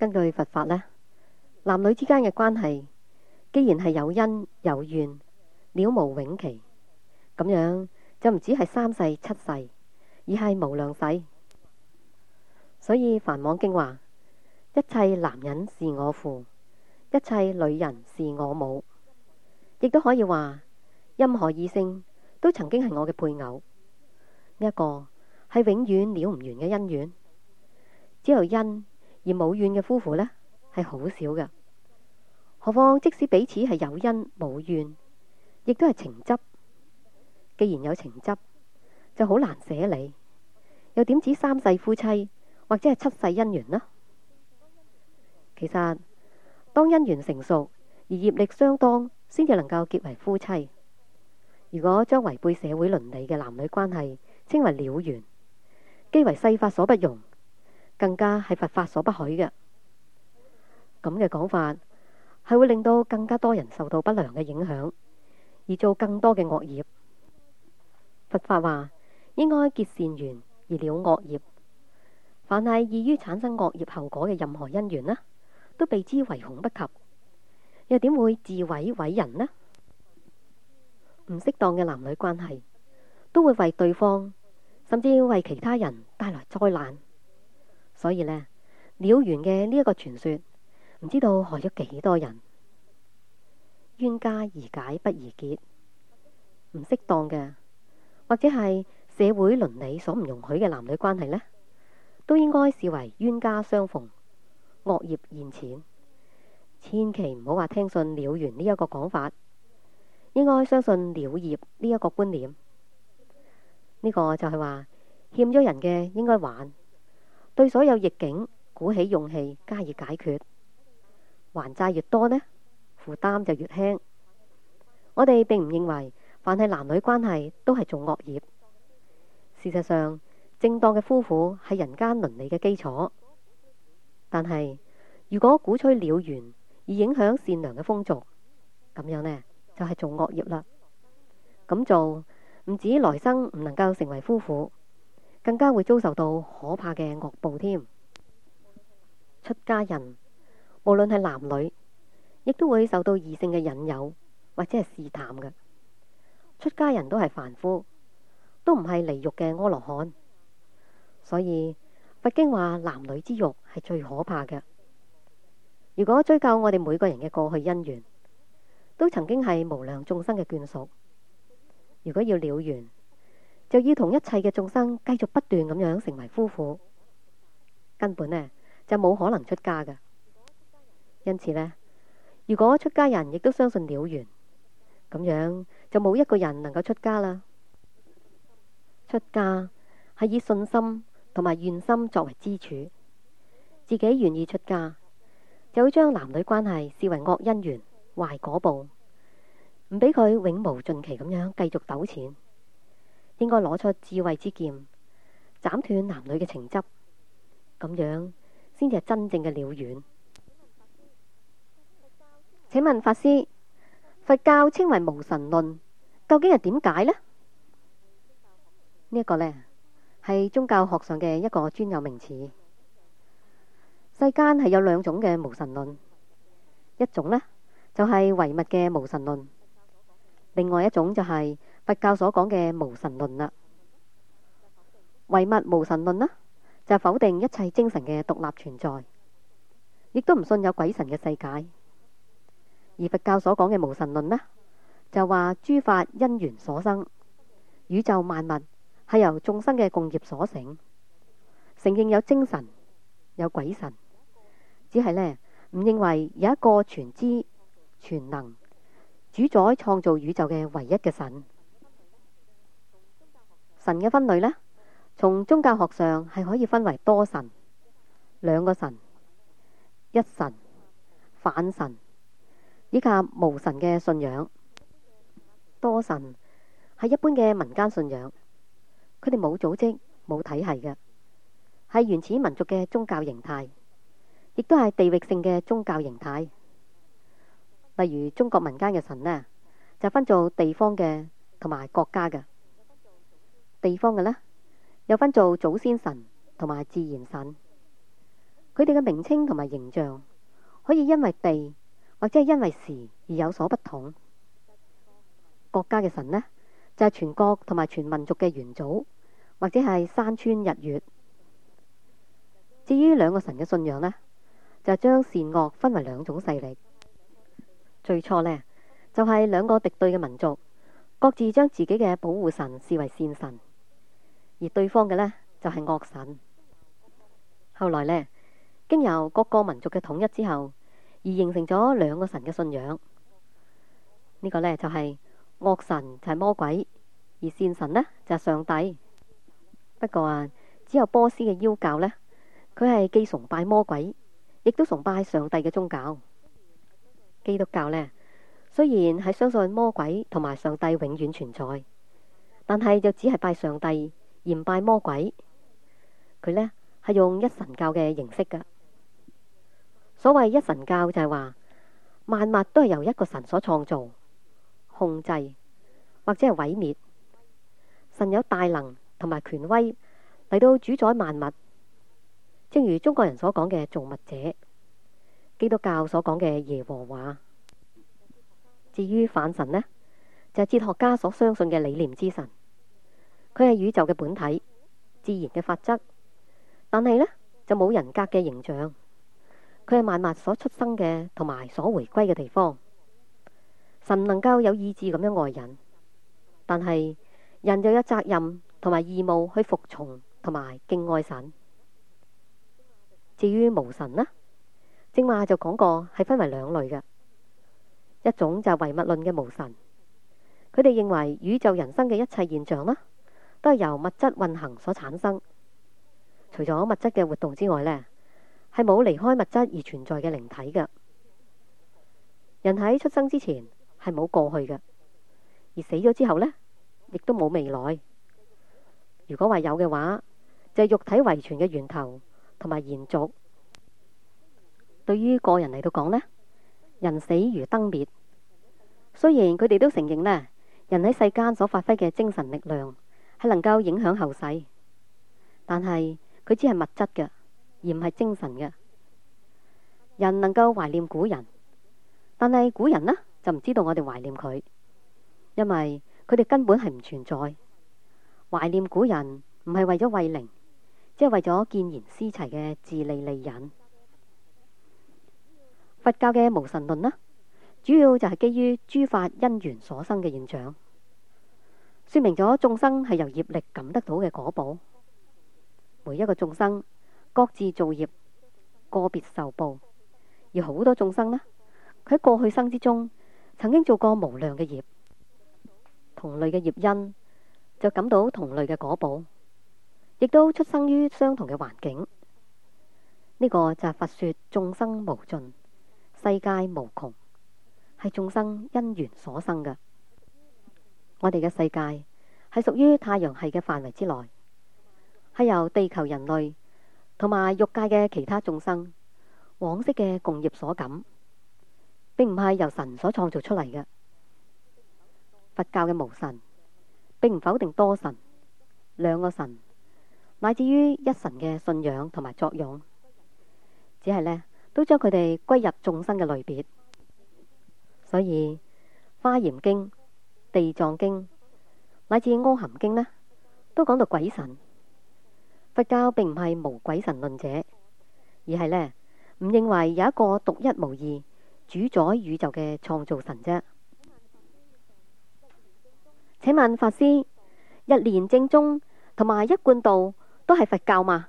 根據佛法呢，男女之間嘅關係，既然係有因有緣，了無永期，咁樣就唔止係三世七世，而係無量世。所以梵網經話：一切男人是我父，一切女人是我母。亦都可以話，任何異性都曾經係我嘅配偶。呢一個係永遠了唔完嘅姻緣。只有因而冇怨嘅夫婦呢，係好少嘅。何況即使彼此係有因冇怨，亦都係情執。既然有情執，就好難捨離，又點止三世夫妻或者係七世姻緣呢？其實當姻緣成熟而業力相當，先至能夠結為夫妻。如果將違背社會倫理嘅男女關係稱為了緣，既為世法所不容，更加係佛法所不許嘅。咁嘅講法係會令到更加多人受到不良嘅影響，而做更多嘅惡業。佛法話應該結善緣而了惡業，凡係易於產生惡業後果嘅任何因緣呢，都避之唯恐不及。又點會自毀毀人呢？唔適當嘅男女關係都會為對方甚至為其他人帶來災難。所以呢，了緣嘅呢一個傳說，唔知道害咗幾多人。冤家宜解不宜結，唔適當嘅或者係社會倫理所唔容許嘅男女關係呢，都應該視為冤家相逢，惡業現前。千祈唔好話聽信了緣呢一個講法，應該相信了業呢一個觀念。呢個就係話欠咗人嘅應該還，對所有逆境鼓起勇氣加以解決。還債越多呢，負擔就越輕。我哋並唔認為凡係男女關係都係做惡業。事實上，正當嘅夫婦係人間倫理嘅基礎。但係如果鼓吹了緣而影響善良嘅風俗，咁樣呢，就係做惡業啦。咁做唔止來生唔能夠成為夫婦，更加會遭受到可怕嘅惡報添。出家人無論係男女，亦都會受到異性嘅引誘或者係試探嘅。出家人都係凡夫，都唔係離欲嘅阿羅漢。所以佛經話男女之欲係最可怕嘅。如果追究我哋每個人嘅過去因緣，都曾經係無量眾生嘅眷屬。如果要了緣，就要同一切嘅眾生繼續不斷咁樣成為夫婦，根本呢就冇可能出家嘅。因此呢，如果出家人亦都相信了緣，咁樣就冇一個人能夠出家啦。出家係以信心同埋願心作為支柱，自己願意出家，就會將男女關係視為惡因緣、壞果報，唔俾佢永無盡期咁樣繼續糾纏。應該攞出智慧之劍，斬斷男女嘅情執，咁樣先至係真正嘅了緣。請問法師，佛教稱為無神論，究竟係點解呢？呢一個呢，係宗教學上嘅一個專有名詞。世間係有兩種嘅無神論，一種呢，就係唯物嘅無神論，另外一種就係佛教所講嘅無神論啦。唯物無神論呢，就否定一切精神嘅獨立存在，亦都唔信有鬼神嘅世界。而佛教所講嘅無神論呢，就話諸法因緣所生，宇宙萬物係由眾生嘅共業所成，承認有精神有鬼神，只係呢，唔認為有一個全知全能主宰創造宇宙嘅唯一嘅神。神嘅分類呢，從宗教學上係可以分為多神、兩個神、一神、反神以及無神嘅信仰。多神係一般嘅民間信仰，佢哋冇組織冇體系嘅，係原始民族嘅宗教形態，亦都係地域性嘅宗教形態。例如中國民間嘅神呢，就分做地方嘅同埋國家嘅。地方嘅呢，又分做祖先神同埋自然神。 佢哋嘅名稱同埋形象可以因為地或者係因為時而有所不同。國家嘅神呢，就係全國同埋全民族嘅元祖，或者係山川日月。至於兩個神嘅信仰呢，就係將善惡分為兩種勢力。最初呢，就係兩個敵對嘅民族，各自將自己嘅保護神視為善神，而對方嘅呢，就係惡神。後來呢，經由各個民族嘅統一之後，而形成咗兩個神嘅信仰。呢個呢，就係惡神就係魔鬼，而善神呢，就係上帝。不過只有波斯嘅妖教呢，佢係既崇拜魔鬼，亦都崇拜上帝嘅宗教。基督教呢，雖然係相信魔鬼同埋上帝永遠存在，但係就只係拜上帝而唔拜魔鬼。佢呢，係用一神教嘅形式㗎。所謂一神教就係話萬物都係由一個神所創造、控制或者係毀滅。神有大能同埋權威嚟到主宰萬物，正如中國人所講嘅造物者，基督教所講嘅耶和華。至於反神呢，就係哲學家所相信嘅理念之神。佢係宇宙嘅本體、自然嘅法則，但係呢，就冇人格嘅形象。佢係萬物所出生嘅同埋所回歸嘅地方。神能夠有意志咁樣愛人，但係人就有責任同埋義務去服從同埋敬愛神。至於無神呢，正話就講過係分為兩類嘅。一種就係唯物論嘅無神，佢哋認為宇宙人生嘅一切現象啦，都係由物質運行所產生。除咗物質嘅活動之外呢，係冇離開物質而存在嘅靈體嘅。人喺出生之前係冇過去嘅，而死咗之後呢，亦都冇未來。如果話有嘅話，就係肉體遺傳嘅源頭同埋延續。對於個人嚟到講呢，人死如燈滅。雖然佢哋都承認呢，人喺世間所發揮嘅精神力量係能夠影響後世，但係佢只係物質嘅，而唔係精神嘅。人能夠懷念古人，但係古人呢，就唔知道我哋懷念佢，因為佢哋根本係唔存在。懷念古人唔係為咗慰靈，即係為咗見賢思齊嘅自利利人。佛教嘅無神論呢，主要就係基於諸法因緣所生嘅現象，說明咗眾生係由業力感得到嘅果報。每一個眾生各自造業，個別受報，而好多眾生呢，佢喺過去生之中曾經做過無量嘅業，同類嘅業因就感到同類嘅果報，亦都出生於相同嘅環境。呢個就係佛說眾生無盡，世界無窮，係眾生因緣所生嘅。我哋嘅世界係屬於太陽系嘅範圍之內，係由地球人類同埋欲界嘅其他眾生往昔嘅共業所感，並唔係由神所創造出嚟嘅。佛教嘅無神並唔否定多神、兩個神乃至於一神嘅信仰同埋作用，只係呢，都將佢哋歸入眾生嘅類別。所以《華嚴經》、《地藏經》乃至《阿含經》呢，都講到鬼神。佛教並唔係無鬼神論者，而係呢，唔認為有一個獨一無二主宰宇宙嘅創造神啫。請問法師，日蓮正宗同埋一貫道都係佛教嘛？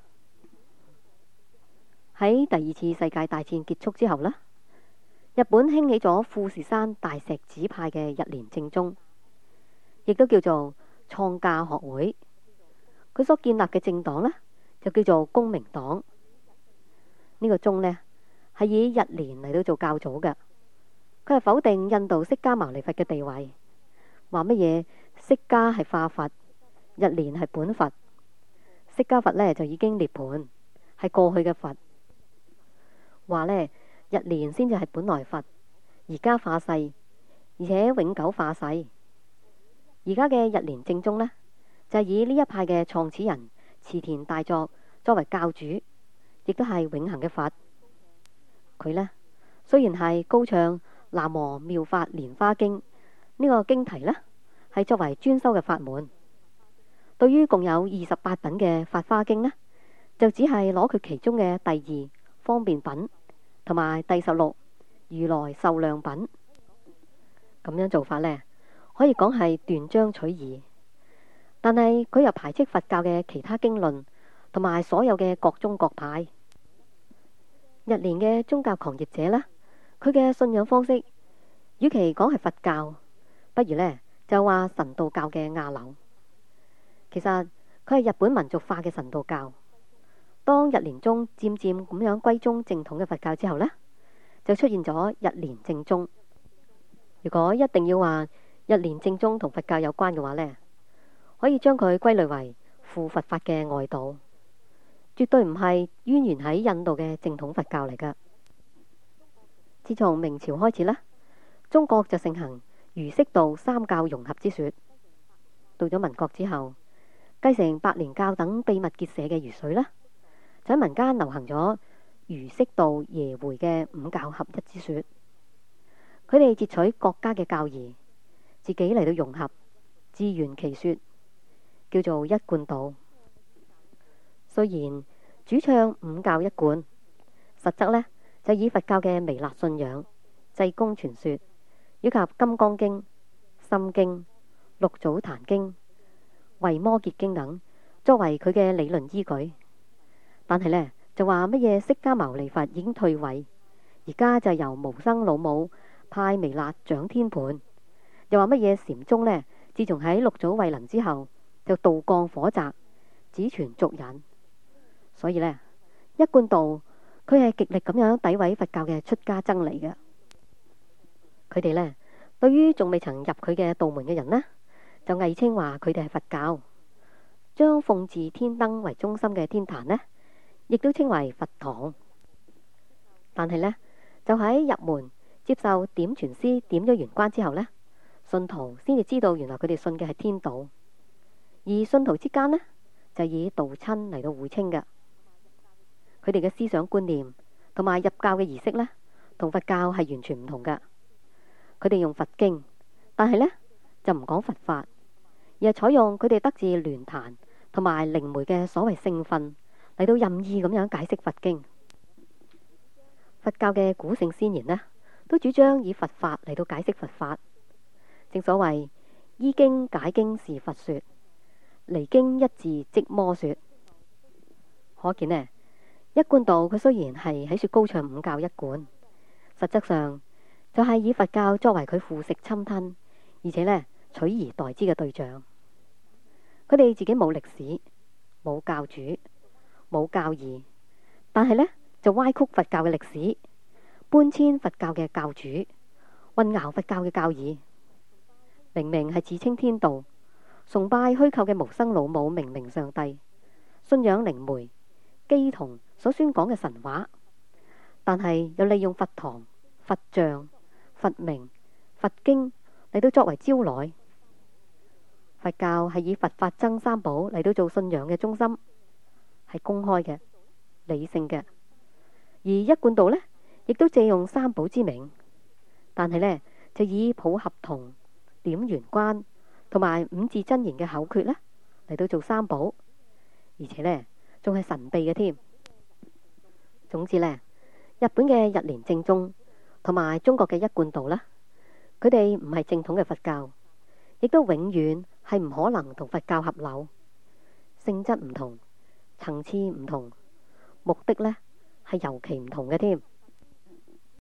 喺第二次世界大戰結束之後呢，日本興起咗富士山大石寺派嘅日蓮正宗，亦都叫做創價學會。佢所建立嘅政黨呢，就叫做公明黨。呢個宗呢，係以日蓮嚟到做教祖嘅。佢係否定印度釋迦牟尼佛嘅地位，話乜嘢釋迦係化佛，日蓮係本佛。釋迦佛呢，就已經涅槃，係過去嘅佛。話呢，日蓮先至係本來佛，而家化世，而且永久化世。而家嘅日蓮正宗呢，就係以呢一派嘅創始人池田大作作為教主， 亦都係永恆嘅佛。佢呢，雖然係高唱南無妙法蓮華經呢個經題呢，係作為專修嘅法門。對於共有28品嘅法華經呢，就只係攞佢其中嘅第2方便品同埋第16如來壽量品。咁樣做法呢，可以講係斷章取義，但係佢又排斥佛教嘅其他經論同埋所有嘅各宗各派。日蓮嘅宗教狂熱者呢，佢嘅信仰方式，與其講係佛教，不如呢就話神道教嘅亞流。其實佢係日本民族化嘅神道教。當日蓮宗漸漸咁樣歸宗正統嘅佛教之後呢，就出現咗日蓮正宗。如果一定要話日蓮正宗同佛教有關嘅話呢，可以將佢歸類為附佛法嘅外道，絕對唔係淵源喺印度嘅正統佛教嚟㗎。自從明朝開始呢，中國就盛行儒釋道三教融合之說。到咗民國之後，繼承白蓮教等秘密結社嘅儒粹呢，就喺民間流行咗儒釋道耶回嘅五教合一之說。佢哋截取國家嘅教義，自己嚟到融合，自圓其說，叫做一貫道。雖然主唱五教一貫，實則呢就以佛教嘅彌勒信仰、濟公傳說以及金剛經、心經、六祖壇經、維摩詰經等作為佢嘅理論依據。但係呢，就話乜嘢釋迦牟尼佛已經退位，而家就由無生老母派彌勒掌天盤。又話乜嘢禪宗呢，自從喺六祖慧能之後就道降火宅，只傳俗隱。所以呢，一貫道佢係極力咁樣詆毀佛教嘅出家僧嚟嘅。佢哋呢，對於仲未曾入佢嘅道門嘅人呢，就偽稱話佢哋係佛教，將奉祀天燈為中心嘅天壇呢，亦都稱為佛堂。但係呢，就喺入門接受點傳師點咗完關之後呢，信徒先至知道原來佢哋信嘅係天道，而信徒之間呢，就以道親嚟到互稱嘅。佢哋嘅思想觀念同埋入教嘅儀式呢，同佛教係完全唔同噶。佢哋用佛經，但係呢，就唔講佛法，而係採用佢哋得自聯壇同埋靈媒嘅所謂聖訓嚟到任意咁樣解釋佛經。佛教嘅古聖先賢呢，都主張以佛法嚟到解釋佛法。正所謂依經解經是佛說，離經一字即魔說。可見呢，一貫道佢雖然係喺說高唱五教一貫，實質上就係以佛教作為佢腐蝕侵吞，而且呢取而代之嘅對象。佢哋自己冇歷史、冇教主、冇教義，但係呢就歪曲佛教嘅歷史，搬遷佛教嘅教主，混淆佛教嘅教義。明明係自稱天道，崇拜虛構嘅無生老母明明上帝，信仰靈媒乩童所宣講嘅神話，但係又利用佛堂、佛像、佛名、佛經嚟到作為招來。佛教係以佛法僧三寶嚟到做信仰嘅中心，係公開嘅、理性嘅。而一貫道呢，亦都借用三寶之名，但係呢，就以普合同、點圓關同埋五字真言嘅口訣呢嚟到做三寶，而且呢，仲係神秘嘅添。總之呢，日本嘅日蓮正宗同埋中國嘅一貫道啦，佢哋唔係正統嘅佛教，亦都永遠係唔可能同佛教合流。性質唔同，層次唔同，目的呢係尤其唔同嘅添。